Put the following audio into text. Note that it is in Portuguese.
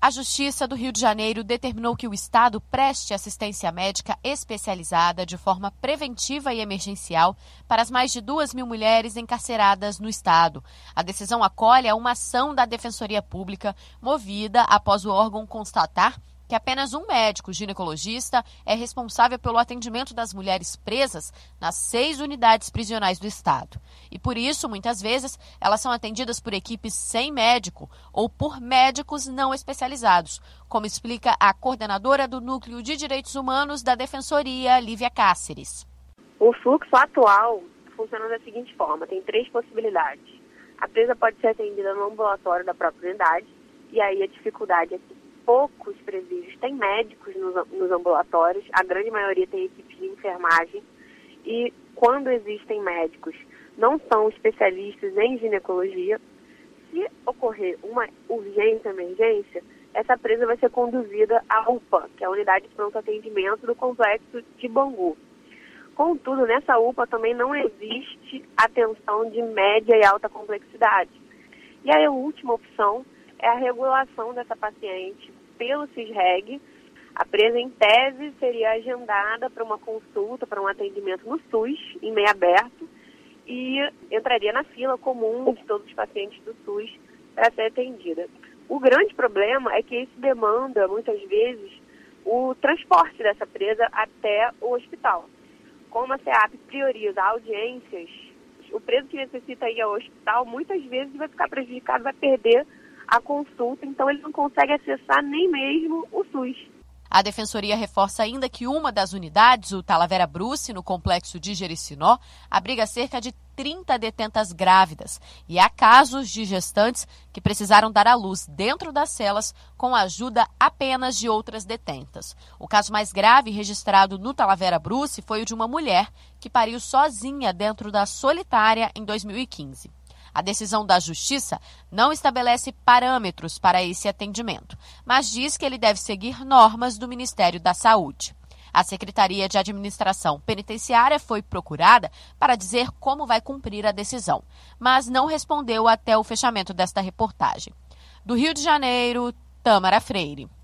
A Justiça do Rio de Janeiro determinou que o Estado preste assistência médica especializada de forma preventiva e emergencial para as mais de 2.000 mulheres encarceradas no Estado. A decisão acolhe a uma ação da Defensoria Pública movida após o órgão constatar que apenas um médico ginecologista é responsável pelo atendimento das mulheres presas nas 6 unidades prisionais do Estado. E por isso, muitas vezes, elas são atendidas por equipes sem médico ou por médicos não especializados, como explica a coordenadora do Núcleo de Direitos Humanos da Defensoria, Lívia Cáceres. O fluxo atual funciona da seguinte forma, tem 3 possibilidades. A presa pode ser atendida no ambulatório da própria unidade, e aí a dificuldade é que poucos presídios têm médicos nos ambulatórios, a grande maioria tem equipes de enfermagem, e quando existem médicos, não são especialistas em ginecologia. Se ocorrer uma urgência, emergência, essa presa vai ser conduzida à UPA, que é a Unidade de Pronto Atendimento do Complexo de Bangu. Contudo, nessa UPA também não existe atenção de média e alta complexidade. E aí a última opção é a regulação dessa paciente pelo CISREG. A presa, em tese, seria agendada para uma consulta, para um atendimento no SUS, em meio aberto, e entraria na fila comum de todos os pacientes do SUS para ser atendida. O grande problema é que isso demanda, muitas vezes, o transporte dessa presa até o hospital. Como a SEAP prioriza audiências, o preso que necessita ir ao hospital, muitas vezes vai ficar prejudicado, vai perder a consulta, então ele não consegue acessar nem mesmo o SUS. A Defensoria reforça ainda que uma das unidades, o Talavera Bruce, no complexo de Jericinó, abriga cerca de 30 detentas grávidas e há casos de gestantes que precisaram dar à luz dentro das celas com a ajuda apenas de outras detentas. O caso mais grave registrado no Talavera Bruce foi o de uma mulher que pariu sozinha dentro da solitária em 2015. A decisão da Justiça não estabelece parâmetros para esse atendimento, mas diz que ele deve seguir normas do Ministério da Saúde. A Secretaria de Administração Penitenciária foi procurada para dizer como vai cumprir a decisão, mas não respondeu até o fechamento desta reportagem. Do Rio de Janeiro, Tâmara Freire.